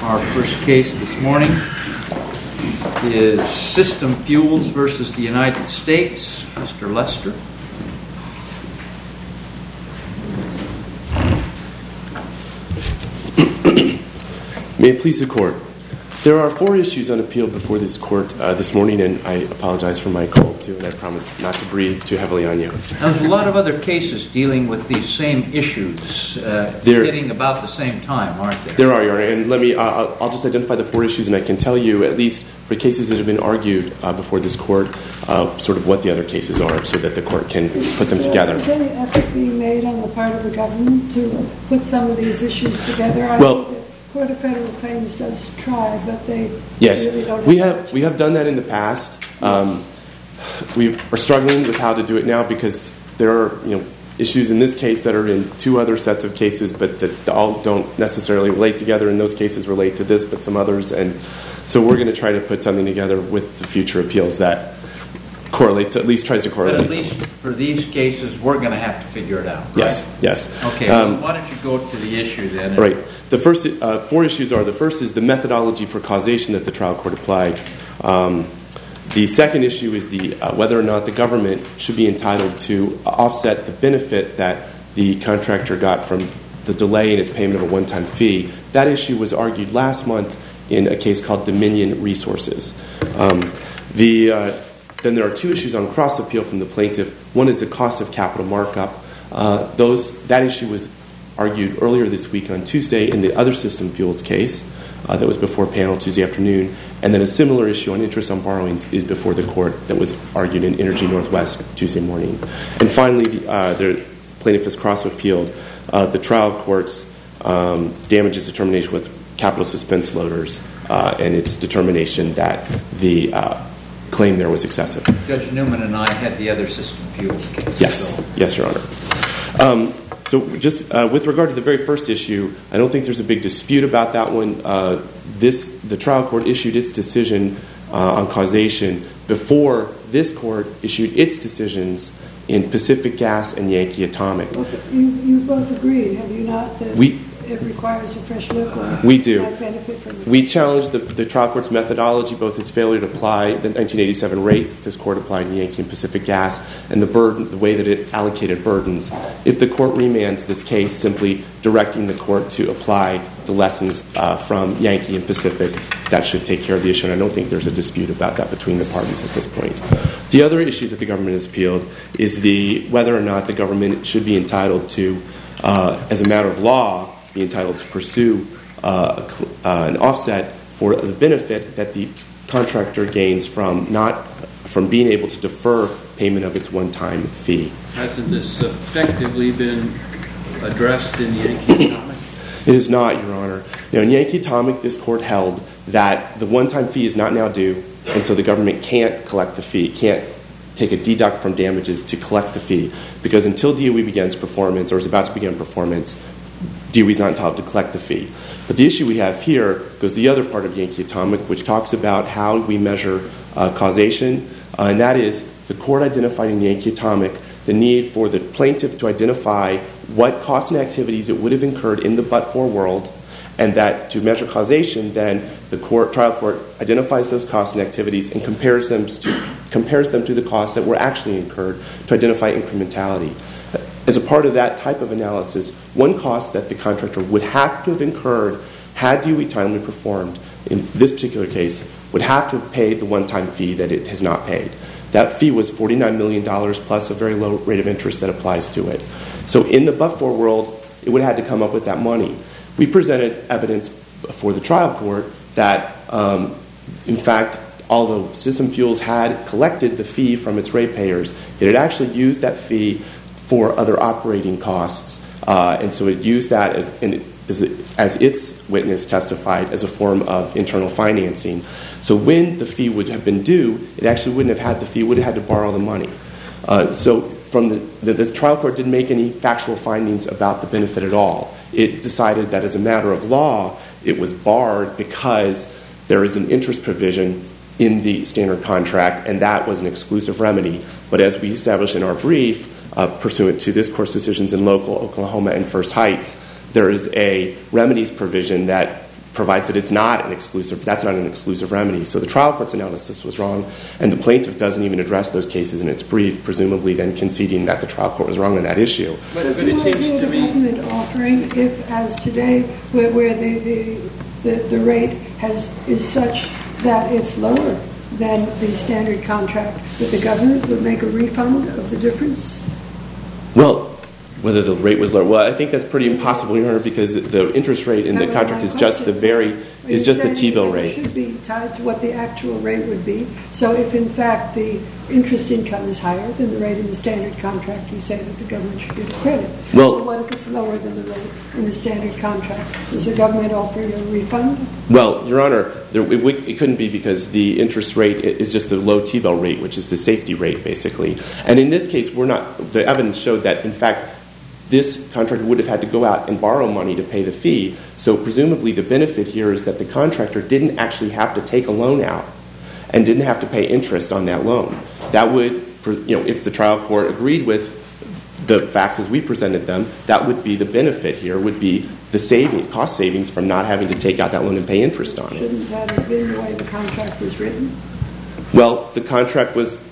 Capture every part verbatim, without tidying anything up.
Our first case this morning is System Fuels versus the United States. Mister Lester. May it please the Court. There are four issues on appeal before this Court uh, this morning, and I apologize for my cold, too, and I promise not to breathe too heavily on you. Now, there's a lot of other cases dealing with these same issues, uh, there, hitting about the same time, aren't there? There are, Your Honor, and let me, uh, I'll, I'll just identify the four issues, and I can tell you, at least for cases that have been argued uh, before this Court, uh, sort of what the other cases are, so that the Court can put them together. Is any effort being made on the part of the government to put some of these issues together? I well, think the Court of Federal Claims does try, but they yes, really don't we have have much. we have done that in the past. Um, we are struggling with how to do it now because there are you know issues in this case that are in two other sets of cases, but that all don't necessarily relate together. And those cases relate to this, but some others. And so we're going to try to put something together with the future appeals that correlates, at least tries to correlate. But at least for these cases, we're going to have to figure it out, right? Yes, yes. Okay, Um, well, why don't you go to the issue then? Right. The first uh, four issues are, the first is the methodology for causation that the trial court applied. Um, the second issue is the uh, whether or not the government should be entitled to offset the benefit that the contractor got from the delay in its payment of a one-time fee. That issue was argued last month in a case called Dominion Resources. Um, the uh, Then there are two issues on cross-appeal from the plaintiff. One is the cost of capital markup. Uh, those That issue was argued earlier this week on Tuesday in the other System Fuels case uh, that was before panel Tuesday afternoon. And then a similar issue on interest on borrowings is before the court that was argued in Energy Northwest Tuesday morning. And finally, the, uh, the plaintiff has cross-appealed uh, the trial court's um, damages determination with capital suspense loaders uh, and its determination that the uh, claim there was excessive. Judge Newman and I had the other System Fuels case. Yes, so. yes, Your Honor. Um, so just uh, with regard to the very first issue, I don't think there's a big dispute about that one. Uh, this the trial court issued its decision uh, on causation before this court issued its decisions in Pacific Gas and Yankee Atomic. Well, you, you both agreed, have you not, that we, it requires a fresh look or we do. might benefit from it? We challenged the, the trial court's methodology, both its failure to apply the nineteen eighty-seven rate that this court applied in Yankee and Pacific Gas, and the burden, the way that it allocated burdens. If the court remands this case, simply directing the court to apply the lessons uh, from Yankee and Pacific, that should take care of the issue. And I don't think there's a dispute about that between the parties at this point. The other issue that the government has appealed is the whether or not the government should be entitled to, uh, as a matter of law, be entitled to pursue uh, uh, an offset for the benefit that the contractor gains from not from being able to defer payment of its one-time fee. Hasn't this effectively been addressed in Yankee Atomic? It is not, Your Honor. Now, in Yankee Atomic, this court held that the one-time fee is not now due, and so the government can't collect the fee, can't take a deduct from damages to collect the fee, because until D O E begins performance or is about to begin performance, D O E is not entitled to collect the fee. But the issue we have here goes to the other part of Yankee Atomic, which talks about how we measure uh, causation, uh, and that is the court identified in Yankee Atomic the need for the plaintiff to identify what costs and activities it would have incurred in the but-for world, and that to measure causation, then the court, trial court identifies those costs and activities and compares them to, compares them to the costs that were actually incurred to identify incrementality. As a part of that type of analysis, one cost that the contractor would have to have incurred had D O E timely performed, in this particular case, would have to have paid the one-time fee that it has not paid. That fee was forty-nine million dollars plus a very low rate of interest that applies to it. So in the but-for world, it would have had to come up with that money. We presented evidence for the trial court that, um, in fact, although System Fuels had collected the fee from its ratepayers, it had actually used that fee for other operating costs, uh, and so it used that as, in, as, as its witness testified as a form of internal financing. So when the fee would have been due, it actually wouldn't have had the fee, would have had to borrow the money. Uh, so from the, the, the trial court didn't make any factual findings about the benefit at all. It decided that as a matter of law, it was barred because there is an interest provision in the standard contract, and that was an exclusive remedy. But as we established in our brief, uh, pursuant to this court's decisions in local Oklahoma and First Heights, there is a remedies provision that provides that it's not an exclusive, that's not an exclusive remedy. So the trial court's analysis was wrong, and the plaintiff doesn't even address those cases in its brief, presumably then conceding that the trial court was wrong on that issue. But, but it seems to the me... government offering, if as today, where, where the, the, the, the rate has is such that it's lower than the standard contract, that the government would make a refund of the difference? Well, whether the rate was lower, well, I think that's pretty impossible, Your Honor, because the, the interest rate in the That was contract my is just the very, Are is you just the saying T-bill that it rate. should be tied to what the actual rate would be. So if in fact the interest income is higher than the rate in the standard contract, you say that the government should get credit. Well- So what if it's lower than the rate in the standard contract? Does the government offer you a refund? Well, Your Honor, there, it, would- it couldn't be because the interest rate is just the low T-bill rate, which is the safety rate, basically. And in this case, we're not, the evidence showed that, in fact, this contractor would have had to go out and borrow money to pay the fee. So presumably the benefit here is that the contractor didn't actually have to take a loan out and didn't have to pay interest on that loan. That would, you know, if the trial court agreed with the facts as we presented them, that would be the benefit here, would be the saving, cost savings from not having to take out that loan and pay interest on it. Shouldn't that have been the way the contract was written? Well, the contract was,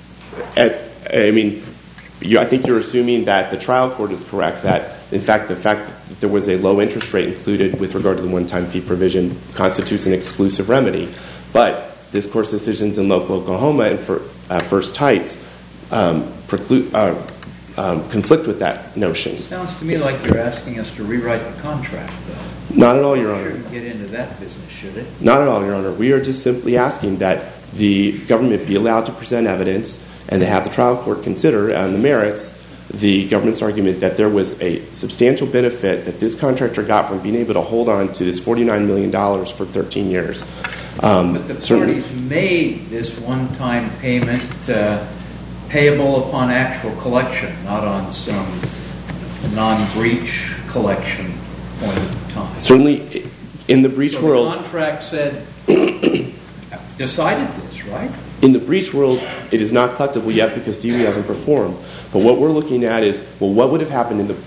at, I mean, You, I think you're assuming that the trial court is correct, that, in fact, the fact that there was a low interest rate included with regard to the one-time fee provision constitutes an exclusive remedy. But this court's decisions in local Oklahoma and for uh, First Heights um, preclude, uh, um, conflict with that notion. It sounds to me like you're asking us to rewrite the contract, though. Not at all, Your Honor. Shouldn't get into that business, should it? Not at all, Your Honor. We are just simply asking that the government be allowed to present evidence and to have the trial court consider on the merits the government's argument that there was a substantial benefit that this contractor got from being able to hold on to this forty-nine million dollars for thirteen years. Um, But the parties made this one-time payment uh, payable upon actual collection, not on some non-breach collection point of time. Certainly, in the breach so world... the contract said, decided this, right? In the breach world, it is not collectible yet because D O E hasn't performed. But what we're looking at is, well, what would have happened in the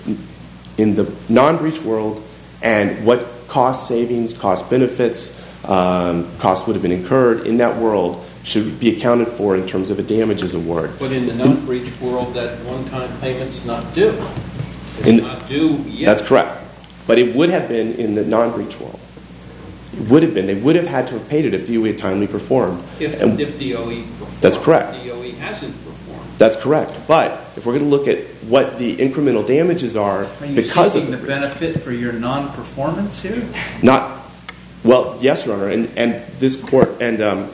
in the non-breach world, and what cost savings, cost benefits, um, costs would have been incurred in that world should be accounted for in terms of a damages award. But in the non-breach world, that one-time payment's not due. It's In- not due yet. That's correct. But it would have been in the non-breach world. It would have been. They would have had to have paid it if D O E had timely performed. If, And if D O E performed. That's correct. D O E hasn't performed. That's correct. But if we're going to look at what the incremental damages are, Are you because seeking of the breach, benefit for your non-performance here? not well, yes, Your Honor, and and this court and um,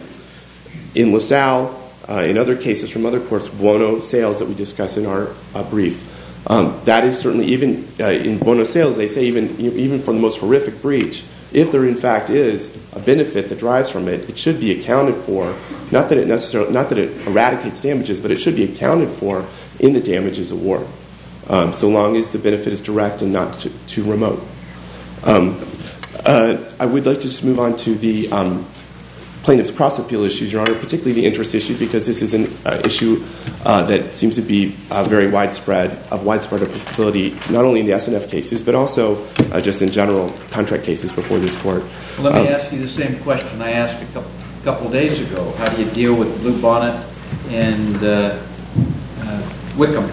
in LaSalle, uh, in other cases from other courts, Buono Sales that we discuss in our uh, brief, um, that is certainly even uh, in Buono Sales they say even even for the most horrific breach, if there in fact is a benefit that derives from it, it should be accounted for. Not that it necessarily, not that it eradicates damages, but it should be accounted for in the damages award, um, so long as the benefit is direct and not too, too remote. Um, uh, I would like to just move on to the um, plaintiff's cross-appeal issues, Your Honor, particularly the interest issue, because this is an uh, issue uh, that seems to be uh, very widespread, of widespread applicability, not only in the S N F cases, but also uh, just in general contract cases before this court. Well, let me Um, ask you the same question I asked a couple, couple days ago. How do you deal with Blue Bonnet and uh, uh, Wickham?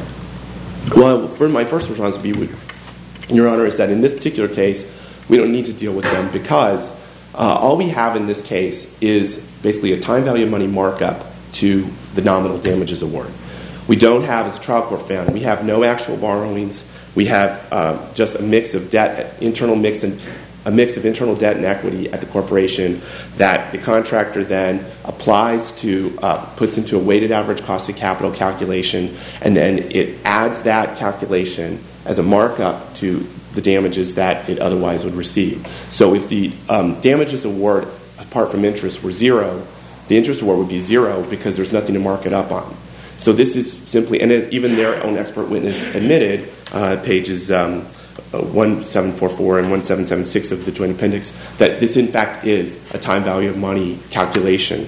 Well, for my first response would be, Your Honor, is that in this particular case, we don't need to deal with them because uh, all we have in this case is basically a time value of money markup to the nominal damages award. We don't have, as the trial court found, we have no actual borrowings. We have uh, just a mix of debt, internal mix and a mix of internal debt and equity at the corporation that the contractor then applies to, uh, puts into a weighted average cost of capital calculation, and then it adds that calculation as a markup to the damages that it otherwise would receive. So if the um, damages award, apart from interest, were zero, the interest award would be zero because there's nothing to mark it up on. So this is simply, and as even their own expert witness admitted, uh, pages um, uh, one seven four four and one seven seven six of the joint appendix, that this in fact is a time value of money calculation.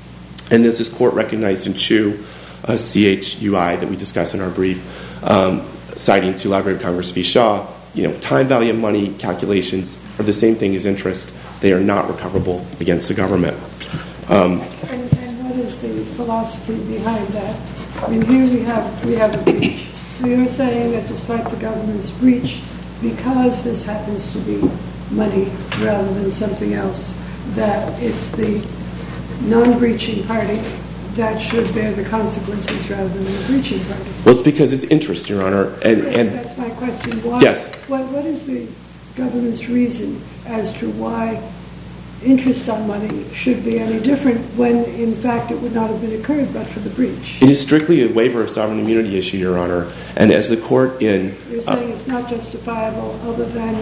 And this is court recognized in Chu, uh, C H U I, that we discussed in our brief, um, citing to Library of Congress v. Shaw. You know, time value of money calculations are the same thing as interest. they are not recoverable against the government. Um, and, and what is the philosophy behind that? I mean, here we have we have a breach. We are saying that despite the government's breach, because this happens to be money rather than something else, that it's the non-breaching party that should bear the consequences rather than the breaching party. Well, it's because it's interest, Your Honor. And, yes, and that's my question. Why, yes. What, what is the government's reason as to why interest on money should be any different when, in fact, it would not have been occurred but for the breach? It is strictly a waiver of sovereign immunity issue, Your Honor. And as the court in... You're saying uh, it's not justifiable other than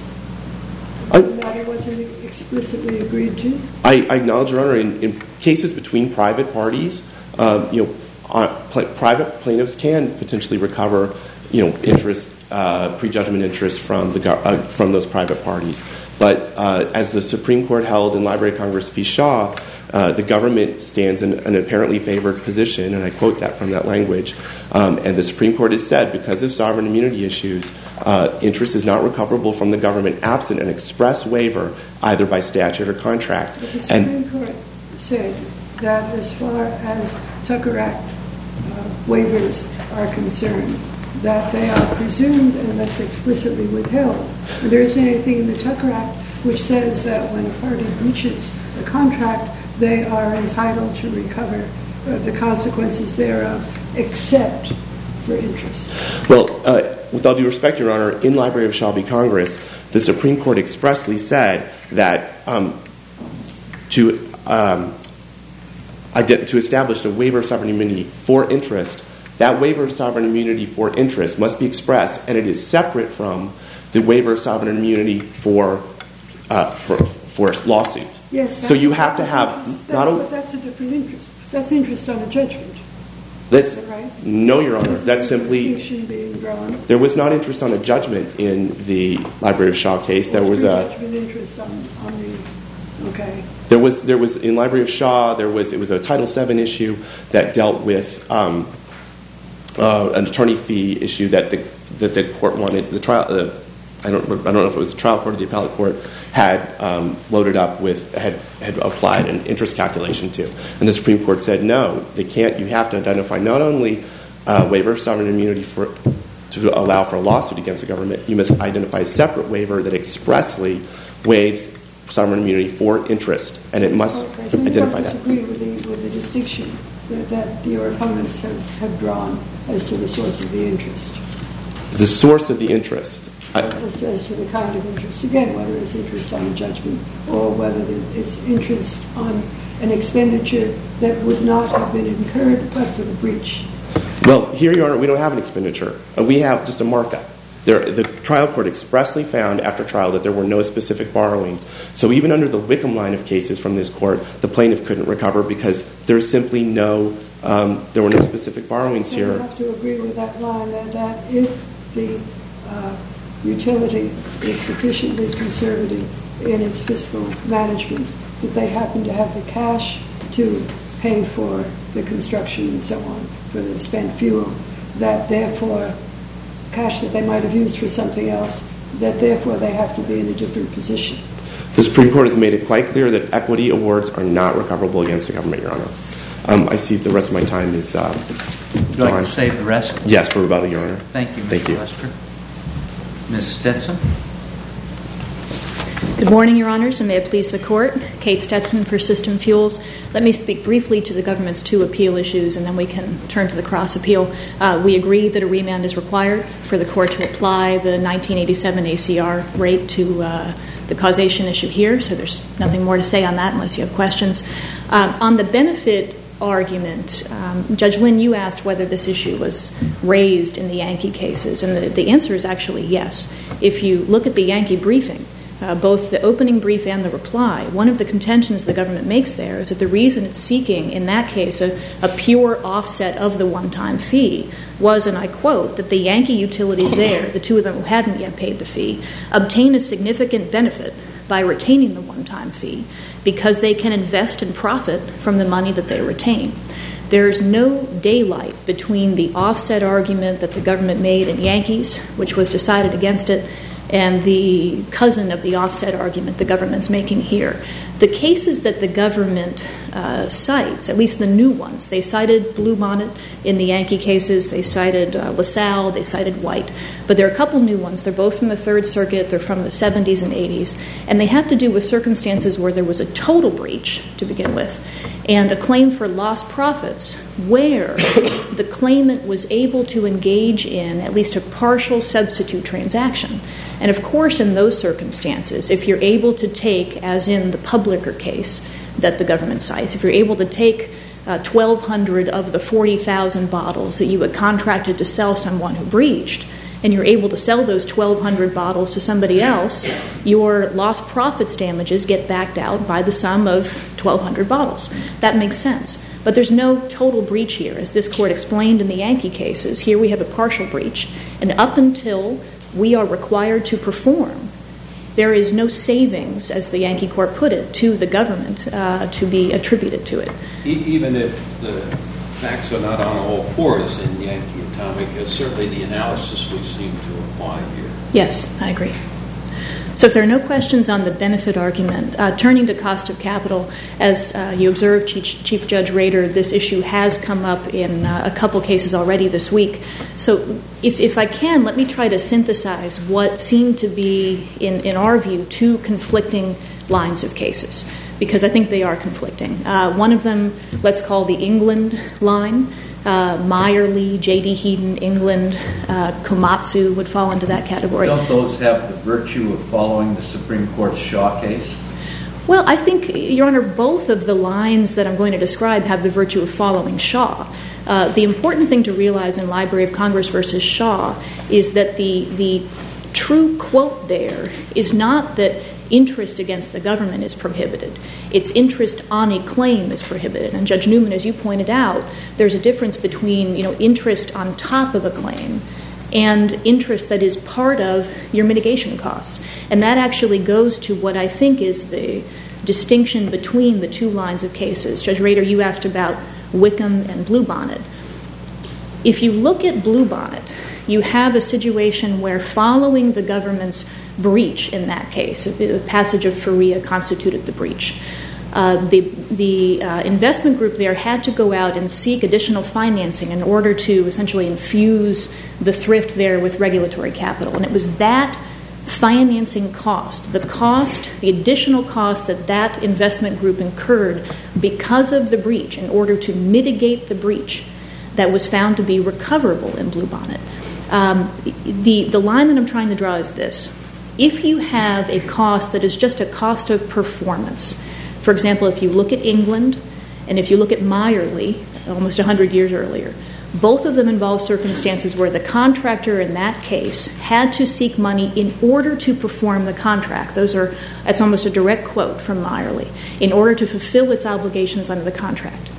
I, that it wasn't explicitly agreed to? I, I acknowledge, Your Honor, in, in cases between private parties, uh, you know, uh, pl- private plaintiffs can potentially recover, you know, interest, uh, prejudgment interest from the go- uh, from those private parties. But uh, as the Supreme Court held in Library of Congress v. Shaw, uh, the government stands in an apparently favored position, and I quote that from that language. Um, and the Supreme Court has said, because of sovereign immunity issues, uh, interest is not recoverable from the government absent an express waiver, either by statute or contract. But the Supreme and, Court said that as far as Tucker Act uh, waivers are concerned, that they are presumed unless explicitly withheld. And there isn't anything in the Tucker Act which says that when a party breaches a contract, they are entitled to recover uh, the consequences thereof, except for interest. Well, uh, with all due respect, Your Honor, in Library of Shaw v. Congress, the Supreme Court expressly said that um, to um, ident- to establish a waiver of sovereign immunity for interest, that waiver of sovereign immunity for interest must be expressed, and it is separate from the waiver of sovereign immunity for uh, for, for a lawsuit. Yes. So you have to have that, not only. But that's a different interest. That's interest on a judgment. That's, Is that right? No, Your Honor. Is That's there a simply. distinction being drawn? There was not interest on a judgment in the Library of Shaw case. There was a. Judgment interest on, on the. Okay. There was there was in Library of Shaw. There was it was a Title seven issue that dealt with um, uh, an attorney fee issue that the that the court wanted the trial. Uh, I don't I don't know if it was the trial court or the appellate court had um, loaded up with had had applied an interest calculation to, and the Supreme Court said no, they can't. You have to identify not only uh, waiver of sovereign immunity for to allow for a lawsuit against the government. You must identify a separate waiver that expressly waives sovereign immunity for interest, and it must okay, so identify you don't that. disagree with the, with the distinction that, that your opponents have, have drawn as to the source of the interest? The source of the interest. I, as, as to the kind of interest, again, whether it's interest on a judgment or whether it's interest on an expenditure that would not have been incurred but for the breach. Well, here, Your Honor, we don't have an expenditure. Uh, we have just a markup. There, the trial court expressly found after trial that there were no specific borrowings. So even under the Wickham line of cases from this court, the plaintiff couldn't recover because there's simply no, um, there were no specific borrowings so here. You have to agree with that line that, that if the uh, utility is sufficiently conservative in its fiscal management, that they happen to have the cash to pay for the construction and so on, for the spent fuel, that therefore cash that they might have used for something else, that therefore they have to be in a different position. The Supreme Court has made it quite clear that equity awards are not recoverable against the government, Your Honor. Um, I see the rest of my time is uh, Would you like to save the rest? Yes, for rebuttal, Your Honor. Thank you, Thank Mister you. Lester. Miz Stetson. Good morning, Your Honors, and may it please the Court. Kate Stetson for System Fuels. Let me speak briefly to the government's two appeal issues, and then we can turn to the cross appeal. Uh, we agree that a remand is required for the Court to apply the nineteen eighty-seven A C R rate to uh, the causation issue here, so there's nothing more to say on that unless you have questions. Um, on the benefit argument, um, Judge Lynn, you asked whether this issue was raised in the Yankee cases, and the, the answer is actually yes. If you look at the Yankee briefing, Uh, both the opening brief and the reply, one of the contentions the government makes there is that the reason it's seeking, in that case, a, a pure offset of the one-time fee was, and I quote, that the Yankee utilities there, the two of them who hadn't yet paid the fee, obtain a significant benefit by retaining the one-time fee because they can invest and profit from the money that they retain. There's no daylight between the offset argument that the government made in Yankees, which was decided against it, and the cousin of the offset argument the government's making here. The cases that the government uh, cites, at least the new ones, they cited Bluebonnet in the Yankee cases, they cited uh, LaSalle, they cited White, but there are a couple new ones. They're both from the Third Circuit, they're from the seventies and eighties, and they have to do with circumstances where there was a total breach to begin with, and a claim for lost profits where the claimant was able to engage in at least a partial substitute transaction. And of course, in those circumstances, if you're able to take, as in the Publicker case that the government cites, if you're able to take uh, twelve hundred of the forty thousand bottles that you had contracted to sell someone who breached, and you're able to sell those twelve hundred bottles to somebody else, your lost profits damages get backed out by the sum of twelve hundred bottles. That makes sense. But there's no total breach here. As this court explained in the Yankee cases, here we have a partial breach, and up until we are required to perform, there is no savings, as the Yankee court put it, to the government uh, to be attributed to it. E- even if the facts are not on all fours in Yankee Atomic, uh, certainly the analysis would seem to apply here. Yes, I agree. So if there are no questions on the benefit argument, uh, turning to cost of capital, as uh, you observed, Chief, Chief Judge Rader, this issue has come up in uh, a couple cases already this week. So if, if I can, let me try to synthesize what seem to be, in, in our view, two conflicting lines of cases, because I think they are conflicting. Uh, one of them, let's call the England line. Uh, Meyerly, J D. Heaton, England, uh, Komatsu would fall into that category. Don't those have the virtue of following the Supreme Court's Shaw case? Well, I think, Your Honor, both of the lines that I'm going to describe have the virtue of following Shaw. Uh, the important thing to realize in Library of Congress versus Shaw is that the the true quote there is not that interest against the government is prohibited. It's interest on a claim is prohibited. And Judge Newman, as you pointed out, there's a difference between, you know, interest on top of a claim and interest that is part of your mitigation costs. And that actually goes to what I think is the distinction between the two lines of cases. Judge Rader, you asked about Wickham and Bluebonnet. If you look at Bluebonnet, you have a situation where following the government's breach in that case, the passage of Faria constituted the breach. Uh, the the uh, investment group there had to go out and seek additional financing in order to essentially infuse the thrift there with regulatory capital. And it was that financing cost, the cost, the additional cost that that investment group incurred because of the breach in order to mitigate the breach that was found to be recoverable in Bluebonnet. Um, the, the line that I'm trying to draw is this. If you have a cost that is just a cost of performance, for example, if you look at England and if you look at Meyerly, almost one hundred years earlier, both of them involve circumstances where the contractor in that case had to seek money in order to perform the contract. Those are, that's almost a direct quote from Meyerly, in order to fulfill its obligations under the contract.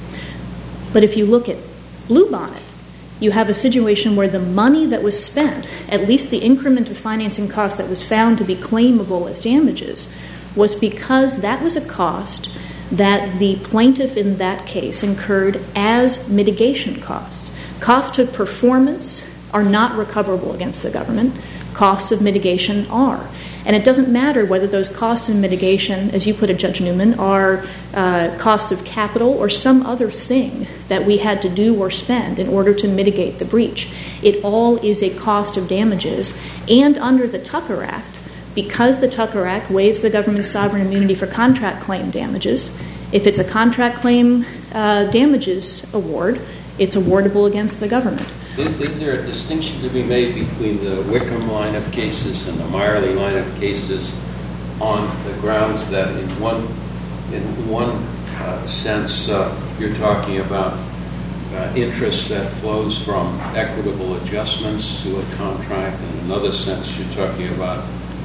But if you look at Bluebonnet, you have a situation where the money that was spent, at least the increment of financing costs that was found to be claimable as damages, was because that was a cost that the plaintiff in that case incurred as mitigation costs. Costs of performance are not recoverable against the government. Costs of mitigation are. And it doesn't matter whether those costs of mitigation, as you put it, Judge Newman, are uh, costs of capital or some other thing that we had to do or spend in order to mitigate the breach. It all is a cost of damages. And under the Tucker Act, because the Tucker Act waives the government's sovereign immunity for contract claim damages, if it's a contract claim uh, damages award, it's awardable against the government. Is, is there a distinction to be made between the Wickham line of cases and the Meyerly line of cases on the grounds that in one in one uh, sense uh, you're talking about uh, interest that flows from equitable adjustments to a contract, and in another sense you're talking about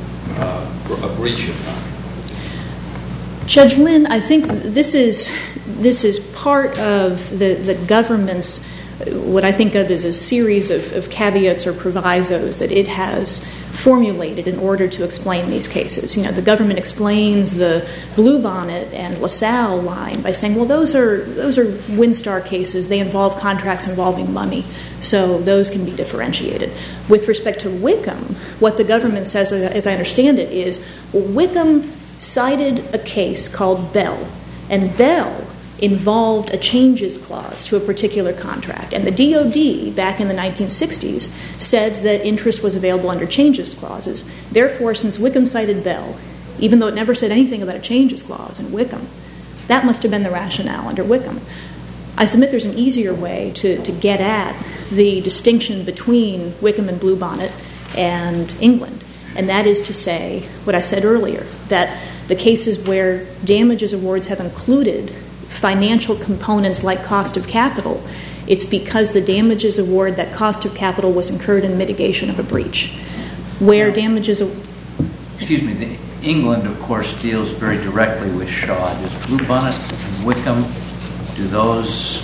uh, a breach of contract? Judge Lynn, I think this is this is part of the, the government's what I think of as a series of, of caveats or provisos that it has formulated in order to explain these cases. You know, the government explains the Bluebonnet and LaSalle line by saying, well, those are those are Winstar cases. They involve contracts involving money, so those can be differentiated. With respect to Wickham, what the government says, as I understand it, is, well, Wickham cited a case called Bell, and Bell involved a changes clause to a particular contract. And the D O D, back in the nineteen sixties, said that interest was available under changes clauses. Therefore, since Wickham cited Bell, even though it never said anything about a changes clause in Wickham, that must have been the rationale under Wickham. I submit there's an easier way to, to get at the distinction between Wickham and Bluebonnet and England, and that is to say what I said earlier, that the cases where damages awards have included financial components like cost of capital, it's because the damages award, that cost of capital, was incurred in mitigation of a breach. Where now, damages... A- excuse me, the, England, of course, deals very directly with Shaw. Does Bluebonnet and Wickham, do those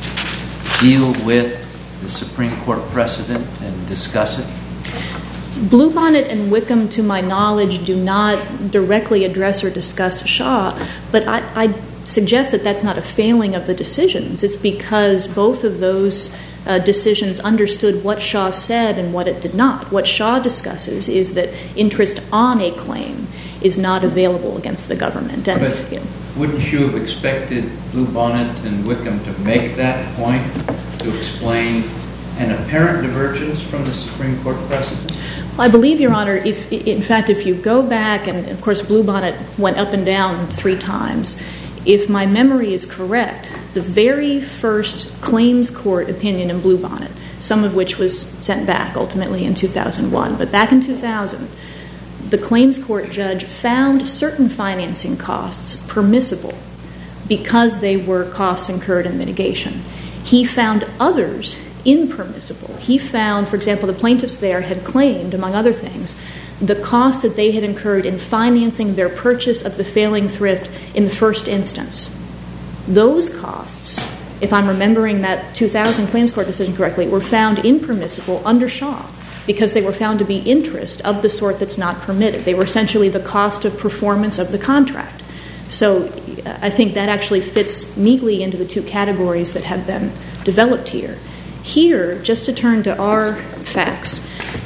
deal with the Supreme Court precedent and discuss it? Bluebonnet and Wickham, to my knowledge, do not directly address or discuss Shaw, but I... I suggest that that's not a failing of the decisions. It's because both of those uh, decisions understood what Shaw said and what it did not. What Shaw discusses is that interest on a claim is not available against the government. And, but you know, wouldn't you have expected Bluebonnet and Wickham to make that point, to explain an apparent divergence from the Supreme Court precedent? Well, I believe, Your Honor, if in fact, if you go back, and of course Bluebonnet went up and down three times, if my memory is correct, the very first claims court opinion in Bluebonnet, some of which was sent back ultimately in two thousand one, but back in two thousand, the claims court judge found certain financing costs permissible because they were costs incurred in mitigation. He found others impermissible. He found, for example, the plaintiffs there had claimed, among other things, the costs that they had incurred in financing their purchase of the failing thrift in the first instance. Those costs, if I'm remembering that two thousand claims court decision correctly, were found impermissible under Shaw because they were found to be interest of the sort that's not permitted. They were essentially the cost of performance of the contract. So I think that actually fits neatly into the two categories that have been developed here. Here, just to turn to our facts,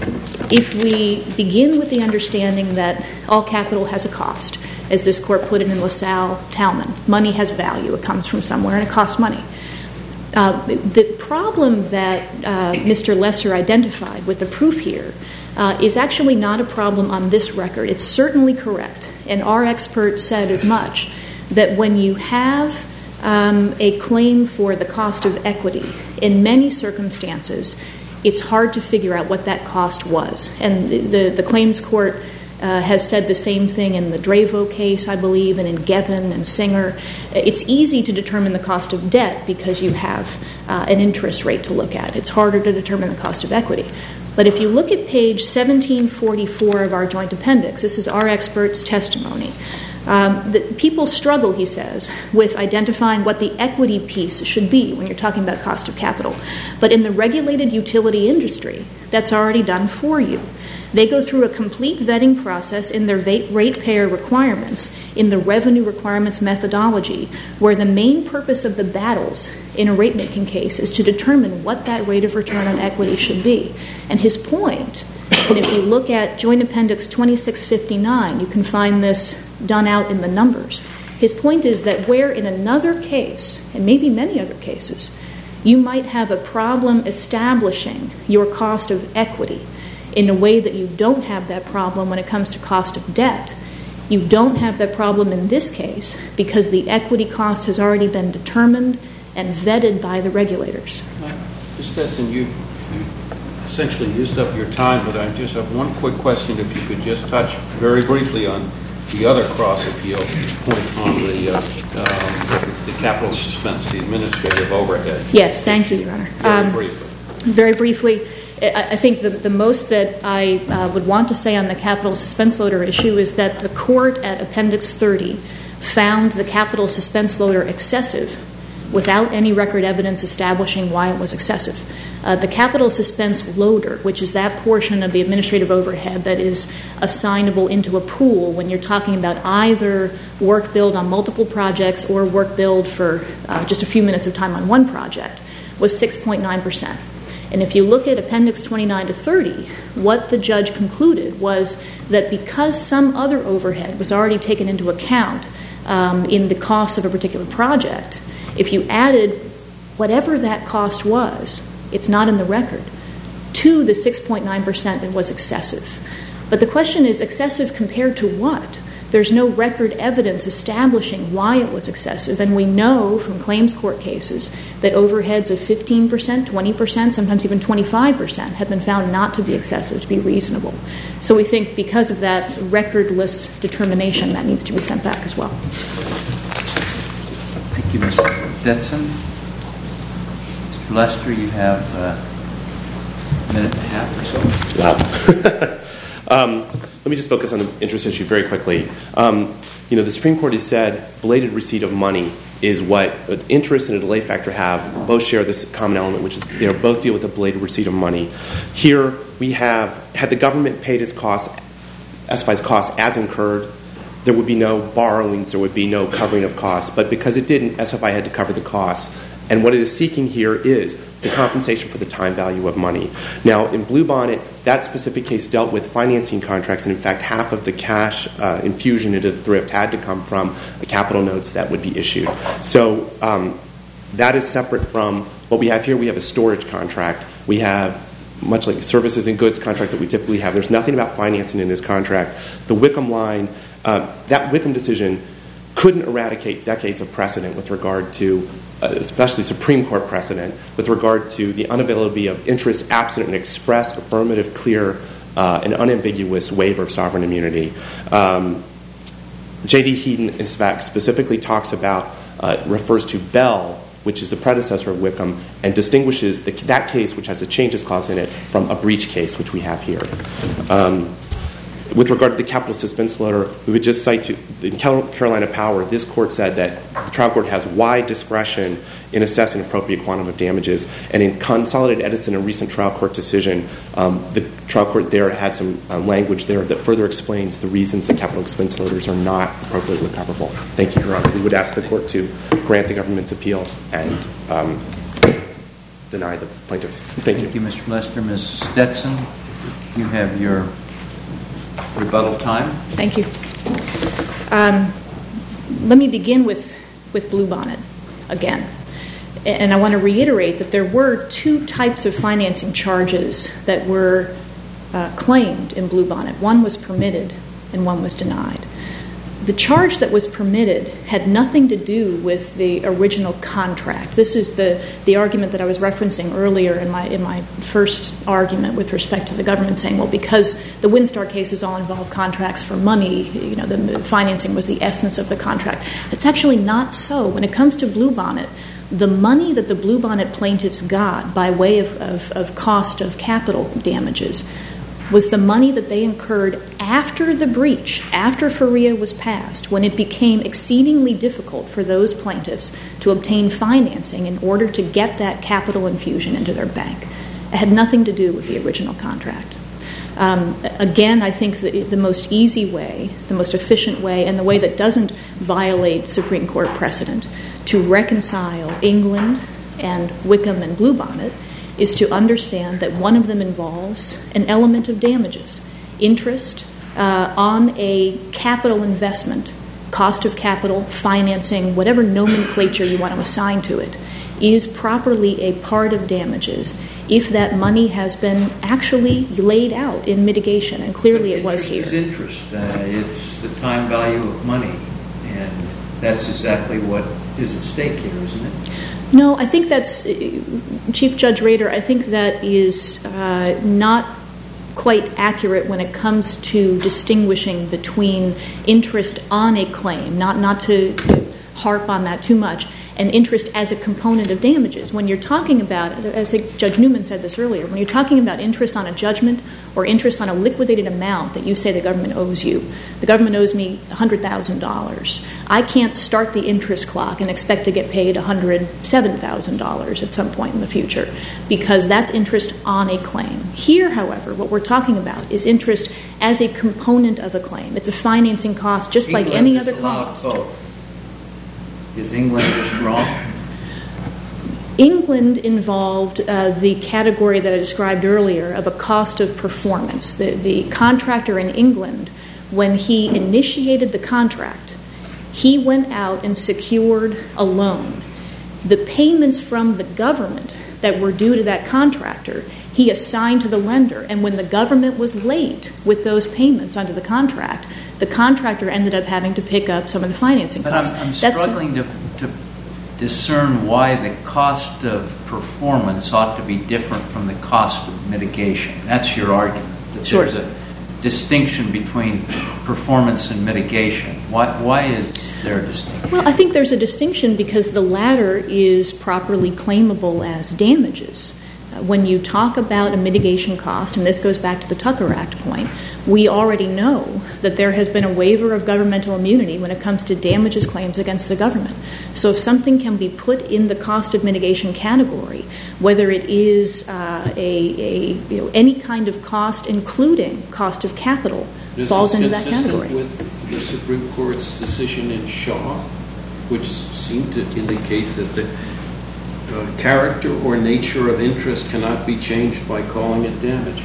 if we begin with the understanding that all capital has a cost, as this court put it in LaSalle Talman, money has value, it comes from somewhere, and it costs money. Uh, the problem that uh, Mister Lesser identified with the proof here uh, is actually not a problem on this record. It's certainly correct, and our expert said as much, that when you have um, a claim for the cost of equity, in many circumstances, it's hard to figure out what that cost was. And the, the, the claims court uh, has said the same thing in the Dravo case, I believe, and in Gevin and Singer. It's easy to determine the cost of debt because you have uh, an interest rate to look at. It's harder to determine the cost of equity. But if you look at page seventeen forty-four of our joint appendix, this is our expert's testimony. Um, the, people struggle, he says, with identifying what the equity piece should be when you're talking about cost of capital. But in the regulated utility industry, that's already done for you. They go through a complete vetting process in their ratepayer requirements, in the revenue requirements methodology, where the main purpose of the battles in a rate-making case is to determine what that rate of return on equity should be. And his point, and if you look at Joint Appendix twenty-six fifty-nine, you can find this done out in the numbers. His point is that where in another case, and maybe many other cases, you might have a problem establishing your cost of equity in a way that you don't have that problem when it comes to cost of debt. You don't have that problem in this case because the equity cost has already been determined and vetted by the regulators. Miz Stetson, you, you essentially used up your time, but I just have one quick question. If you could just touch very briefly on the other cross-appeal point on the, uh, um, the capital suspense, the administrative overhead. Yes, thank you, Your Honor. Very um, briefly. Very briefly, I think the, the most that I uh, would want to say on the capital suspense loader issue is that the court at Appendix thirty found the capital suspense loader excessive without any record evidence establishing why it was excessive. Uh, the capital suspense loader, which is that portion of the administrative overhead that is assignable into a pool when you're talking about either work billed on multiple projects or work billed for uh, just a few minutes of time on one project, was six point nine percent. And if you look at Appendix twenty-nine to thirty, what the judge concluded was that because some other overhead was already taken into account um, in the cost of a particular project, if you added whatever that cost was, it's not in the record, to the six point nine percent, it was excessive. But the question is, excessive compared to what? There's no record evidence establishing why it was excessive, and we know from claims court cases that overheads of fifteen percent, twenty percent, sometimes even twenty-five percent have been found not to be excessive, to be reasonable. So we think because of that recordless determination, that needs to be sent back as well. Thank you, Miz Detson. Mister Lester, you have uh, a minute and a half or so. Wow. um, let me just focus on the interest issue very quickly. Um, you know, the Supreme Court has said belated receipt of money is what interest and a delay factor have. Both share this common element, which is they both deal with the belated receipt of money. Here we have, had the government paid its costs, S F I's costs as incurred, there would be no borrowings, there would be no covering of costs. But because it didn't, S F I had to cover the costs. And what it is seeking here is the compensation for the time value of money. Now, in Bluebonnet, that specific case dealt with financing contracts, and in fact, half of the cash uh, infusion into the thrift had to come from the capital notes that would be issued. So um, that is separate from what we have here. We have a storage contract. We have, much like services and goods contracts that we typically have, there's nothing about financing in this contract. The Wickham line, uh, that Wickham decision couldn't eradicate decades of precedent with regard to Uh, especially Supreme Court precedent, with regard to the unavailability of interest absent an express, affirmative, clear, uh, and unambiguous waiver of sovereign immunity. Um, J D Heaton, in fact, specifically talks about, uh, refers to Bell, which is the predecessor of Wickham, and distinguishes the, that case, which has a changes clause in it, from a breach case, which we have here. Um, With regard to the capital suspense loader, we would just cite to in Carolina Power, this court said that the trial court has wide discretion in assessing appropriate quantum of damages. And in Consolidated Edison, a recent trial court decision, um, the trial court there had some uh, language there that further explains the reasons that capital expense loaders are not appropriately recoverable. Thank you, Your Honor. We would ask the court to grant the government's appeal and um, deny the plaintiffs. Thank you. Thank you, Mister Lester. Miz Stetson, you have your rebuttal time. Thank you. Um, let me begin with, with Bluebonnet again. And I want to reiterate that there were two types of financing charges that were uh, claimed in Bluebonnet. One was permitted and one was denied. The charge that was permitted had nothing to do with the original contract. This is the, the argument that I was referencing earlier in my in my first argument with respect to the government saying, well, because the Windstar cases all involve contracts for money, you know, the financing was the essence of the contract. It's actually not so. When it comes to Bluebonnet, the money that the Bluebonnet plaintiffs got by way of, of, of cost of capital damages was the money that they incurred after the breach, after FERIA was passed, when it became exceedingly difficult for those plaintiffs to obtain financing in order to get that capital infusion into their bank. It had nothing to do with the original contract. Um, again, I think the, the most easy way, the most efficient way, and the way that doesn't violate Supreme Court precedent to reconcile England and Wickham and Bluebonnet is to understand that one of them involves an element of damages, interest uh, on a capital investment, cost of capital, financing, whatever nomenclature you want to assign to it, is properly a part of damages if that money has been actually laid out in mitigation, and clearly it was here. Interest is interest. Uh, it's the time value of money, and that's exactly what is at stake here, isn't it? No, I think that's, uh, Chief Judge Rader, I think that is uh, not quite accurate when it comes to distinguishing between interest on a claim, not, not to, to harp on that too much, and interest as a component of damages. When you're talking about, as Judge Newman said this earlier, when you're talking about interest on a judgment or interest on a liquidated amount that you say the government owes you, the government owes me one hundred thousand dollars. I can't start the interest clock and expect to get paid one hundred seven thousand dollars at some point in the future, because that's interest on a claim. Here, however, what we're talking about is interest as a component of a claim. It's a financing cost just England like any has other allowed cost. both. Is England just wrong? England involved uh, the category that I described earlier of a cost of performance. The, the contractor in England, when he initiated the contract, he went out and secured a loan. The payments from the government that were due to that contractor, he assigned to the lender. And when the government was late with those payments under the contract, the contractor ended up having to pick up some of the financing but costs. I'm, I'm That's, struggling to, to discern why the cost of performance ought to be different from the cost of mitigation. That's your argument, that Sure. there's a distinction between performance and mitigation. Why, why is there a distinction? Well, I think there's a distinction because the latter is properly claimable as damages. Uh, when you talk about a mitigation cost, and this goes back to the Tucker Act point, we already know that there has been a waiver of governmental immunity when it comes to damages claims against the government. So if something can be put in the cost of mitigation category, whether it is uh, a, a you know, any kind of cost, including cost of capital, This falls is into that consistent category. with the Supreme Court's decision in Shaw, which seemed to indicate that the uh, character or nature of interest cannot be changed by calling it damages.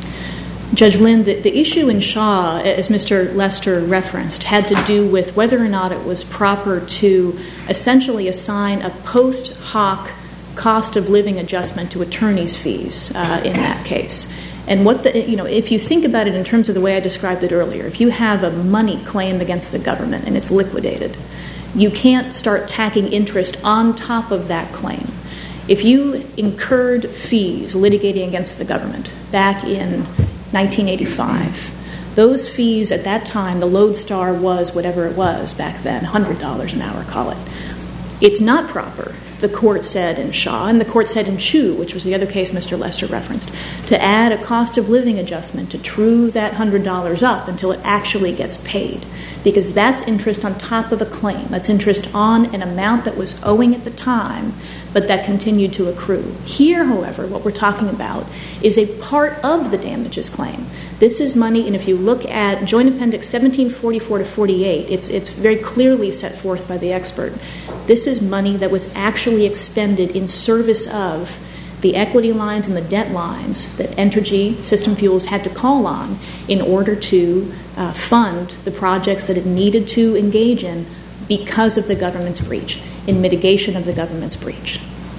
Judge Lynn, the, the issue in Shaw, as Mister Lester referenced, had to do with whether or not it was proper to essentially assign a post hoc cost of living adjustment to attorney's fees uh, in that case. And what the, you know, if you think about it in terms of the way I described it earlier, if you have a money claim against the government and it's liquidated, you can't start tacking interest on top of that claim. If you incurred fees litigating against the government back in nineteen eighty-five, those fees at that time, the lodestar was whatever it was back then, one hundred dollars an hour, call it. It's not proper, the court said in Shaw, and the court said in Chu, which was the other case Mister Lester referenced, to add a cost of living adjustment to true that one hundred dollars up until it actually gets paid, because that's interest on top of a claim. That's interest on an amount that was owing at the time, but that continued to accrue. Here, however, what we're talking about is a part of the damages claim. This is money, and if you look at Joint Appendix seventeen forty-four to forty-eight, it's, it's very clearly set forth by the expert. This is money that was actually expended in service of the equity lines and the debt lines that Entergy System Fuels had to call on in order to uh, fund the projects that it needed to engage in because of the government's breach, in mitigation of the government's breach.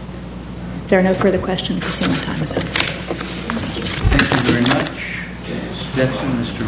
If there are no further questions, I see my time is up. Thank you very much. Stetson, Mister